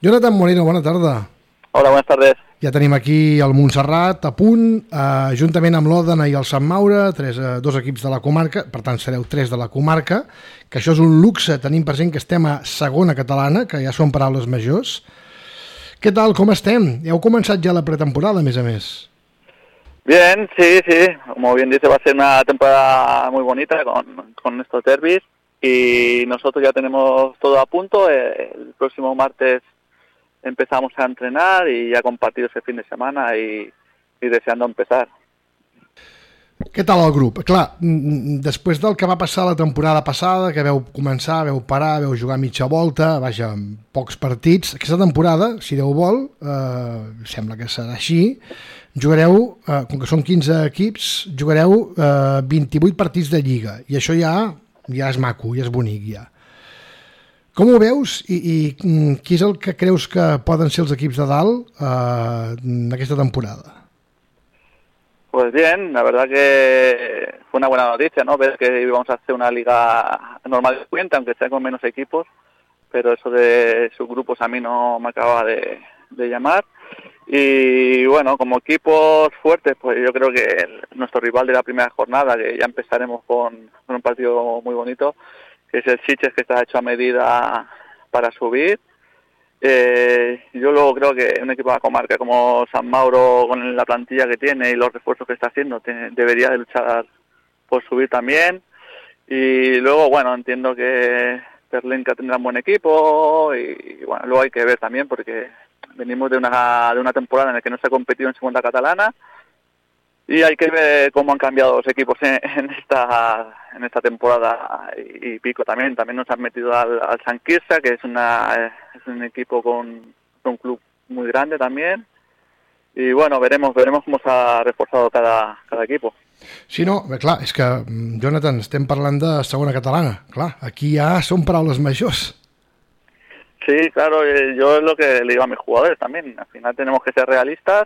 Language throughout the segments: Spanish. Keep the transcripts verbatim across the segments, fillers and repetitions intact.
Jonathan Moreno, bona tarda. Hola, buenas tardes. Ja tenim aquí el Montserrat a punt, eh, juntament amb l'Òdena i el Sant Maure, tres, eh, dos equips de la comarca, per tant sereu tres de la comarca, que això és un luxe, tenim present que estem a segona catalana, que ja són paraules majors. Què tal, com estem? Heu començat ja la pretemporada, a més a més. Bien, sí, sí, como bien dice, va a ser una temporada muy bonita con, con estos derbis y nosotros ya tenemos todo a punto. El próximo martes empezamos a entrenar y ya con partidos el fin de semana y, y deseando empezar. Què tal el grup? Clar, després del que va passar la temporada passada, que veu començar, veu parar, veu jugar mitja volta, vaja, amb pocs partits, aquesta temporada, si Déu vol, eh, sembla que serà així, jugareu, eh, com que són quinze equips, jugareu eh, vint-i-vuit partits de Lliga, i això ja, ja és maco, ja és bonic, ja. Com ho veus i, i qui és el que creus que poden ser els equips de dalt eh, d'aquesta temporada? Pues bien, la verdad que fue una buena noticia, ¿no? Ver que íbamos a hacer una liga normal y corriente, aunque sea con menos equipos, pero eso de subgrupos a mí no me acaba de, de llamar. Y bueno, como equipos fuertes, pues yo creo que el, nuestro rival de la primera jornada, que ya empezaremos con, con un partido muy bonito, que es el Sitges, que está hecho a medida para subir. Eh, yo luego creo que un equipo de la comarca como San Mauro, con la plantilla que tiene y los refuerzos que está haciendo, tiene, debería de luchar por subir también. Y luego, bueno, entiendo que Perlenca tendrá un buen equipo y, y bueno, luego hay que ver también porque venimos de una de una temporada en la que no se ha competido en segunda catalana y hay que ver cómo han cambiado los equipos en, en esta en esta temporada y, y pico también. También nos han metido al, al Sant Quirze, que es una es un equipo con, con un club muy grande también. Y bueno, veremos veremos cómo se ha reforzado cada, cada equipo. Sí, no, clar, és que, Jonathan, estem parlant de segona catalana. Clar, aquí ja són paraules majors. Sí, claro, yo es lo que le digo a mis jugadores también. Al final tenemos que ser realistas.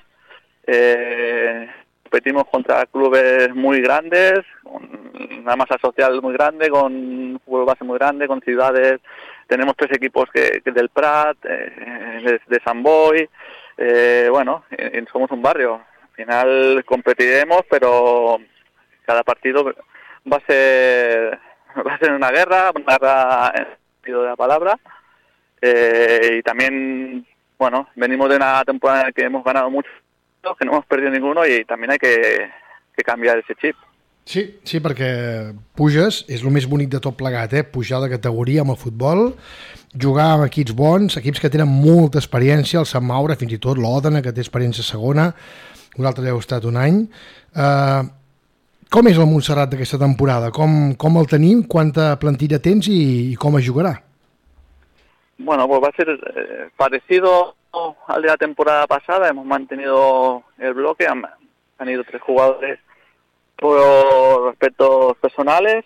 Eh, competimos contra clubes muy grandes, con una masa social muy grande, con un fútbol base muy grande, con ciudades. Tenemos tres equipos que, que del Prat, eh, de, de Sant Boi. Eh, bueno, eh, somos un barrio. Al final competiremos, pero cada partido va a ser va a ser una guerra, una guerra en el sentido de la palabra. Eh, y también, bueno, venimos de una temporada en la que hemos ganado mucho, que no hemos perdido ninguno y también hay que, que canviar ese chip. Sí, sí, perquè puges, és el més bonic de tot plegat, eh? Pujar de categoria amb el futbol, jugar amb equips bons, equips que tenen molta experiència, el Sant Maure, fins i tot l'Òdena, que té experiència segona, vosaltres heu estat un any. Uh, com és el Montserrat d'aquesta temporada? Com, com el tenim? Quanta plantilla tens i, i com es jugarà? Bueno, pues va a ser eh, parecido al de la temporada pasada. Hemos mantenido el bloque, han, han ido tres jugadores por aspectos personales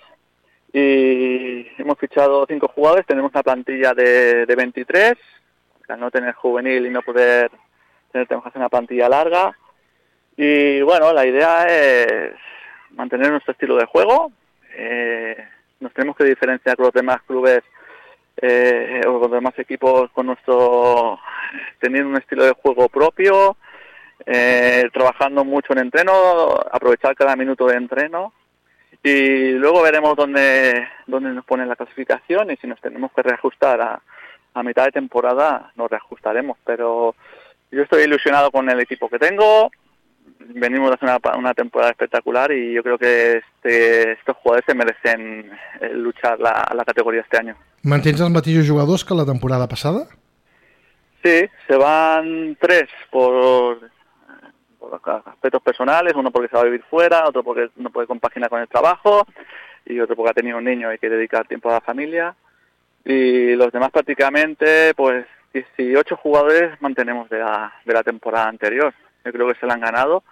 y hemos fichado cinco jugadores. Tenemos una plantilla de, de veintitrés, al no tener juvenil y no poder tener, tenemos que hacer una plantilla larga. Y bueno, la idea es mantener nuestro estilo de juego. Eh, nos tenemos que diferenciar con los demás clubes Eh, o con los demás equipos con nuestro teniendo un estilo de juego propio, eh, trabajando mucho en entreno, aprovechar cada minuto de entreno y luego veremos dónde dónde nos pone la clasificación y si nos tenemos que reajustar a, a mitad de temporada nos reajustaremos, pero yo estoy ilusionado con el equipo que tengo. Venimos de hacer una, una temporada espectacular y yo creo que este, estos jugadores se merecen luchar la, la categoría este año. Mantens els mateixos jugadors que la temporada passada? Sí, se van tres por, por aspectos personales, uno porque se va a vivir fuera, otro porque no puede compaginar con el trabajo y otro porque ha tenido un niño y hay que dedicar tiempo a la familia. Y los demás prácticamente, pues dieciocho jugadores mantenemos de la, de la temporada anterior. Yo creo que se la han ganado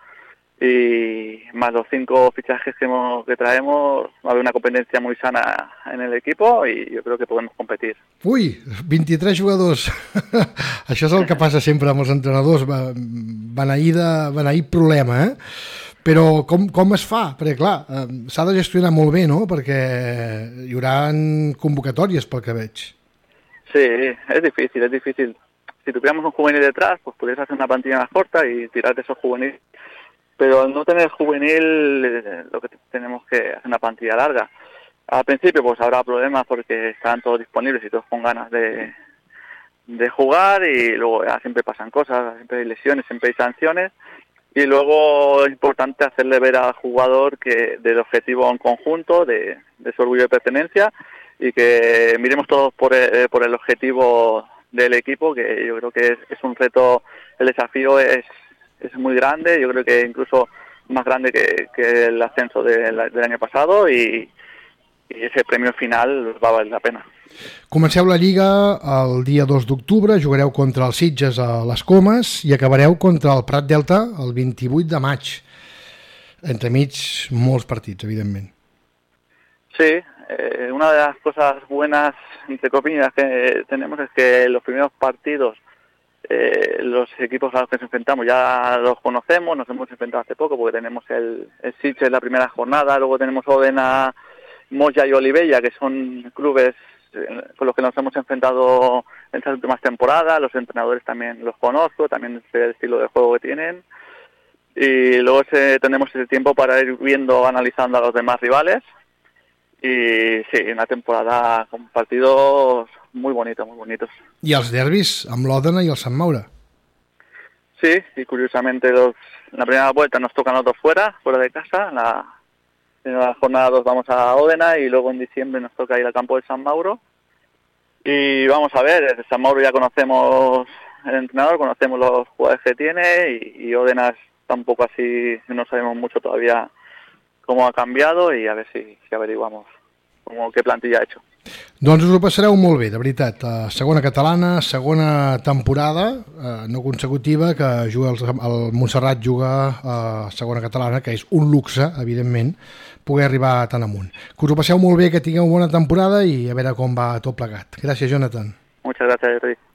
y más los cinco fichajes que, hemos, que traemos, va a haber una competencia muy sana en el equipo y yo creo que podemos competir. Ui, vint-i-tres jugadors. Això és el que passa sempre amb els entrenadors, beneïda, beneït problema, eh? Però com, com es fa? Perquè clar, s'ha de gestionar molt bé, no? Perquè hi haurà convocatòries pel que veig. Sí, es difícil, es difícil. si tuviéramos un juvenil detrás, pues podrías hacer una plantilla más corta y tirar de esos juveniles. Pero al no tener juvenil, eh, lo que tenemos que hacer una plantilla larga. Al principio pues habrá problemas porque estarán todos disponibles y todos con ganas de, de jugar, y luego ya siempre pasan cosas, siempre hay lesiones, siempre hay sanciones, y luego es importante hacerle ver al jugador que del objetivo en conjunto, de, de su orgullo de pertenencia, y que miremos todos por el, por el objetivo del equipo, que yo creo que es, es un reto, el desafío es, es muy grande, yo creo que incluso más grande que, que el ascenso de, la, del año pasado, y i ese premi final va valer la pena. Comenceu la Lliga el dia dos d'octubre, jugareu contra els Sitges a les Comes i acabareu contra el Prat Delta el vint-i-vuit de maig. Entremig, molts partits, evidentment. Sí, eh, una de las cosas buenas, entre comillas, que tenemos es que los primeros partidos, eh, los equipos a los que nos enfrentamos ya los conocemos, nos hemos enfrentado hace poco porque tenemos el, el Sitges en la primera jornada, luego tenemos Òdena, Moya y Olivella, que son clubes con los que nos hemos enfrentado en estas últimas temporadas. Los entrenadores también los conozco, también sé el estilo de juego que tienen, y luego ese, tenemos ese tiempo para ir viendo, analizando a los demás rivales, y sí, una temporada con partidos muy bonitos, muy bonitos. I els derbis amb l'Òdena i el Sant Maure. Sí, y curiosamente los, en la primera vuelta nos tocan los dos fuera, fuera de casa. En la, en la jornada dos vamos a Òdena y luego en diciembre nos toca ir al campo de San Mauro. Y vamos a ver, el San Mauro ya conocemos el entrenador, conocemos los jugadores que tiene, y, y Òdena está un poco así, no sabemos mucho todavía cómo ha cambiado, y a ver si, si averiguamos cómo, qué plantilla ha hecho. Doncs us ho passareu molt bé, de veritat. Uh, segona catalana, segona temporada, uh, no consecutiva, que juga el, el Montserrat juga a uh, segona catalana, que és un luxe, evidentment, poder arribar tan amunt. Que us ho passeu molt bé, que tingueu bona temporada i a veure com va tot plegat. Gràcies, Jonathan. Muchas gracias, Enrique.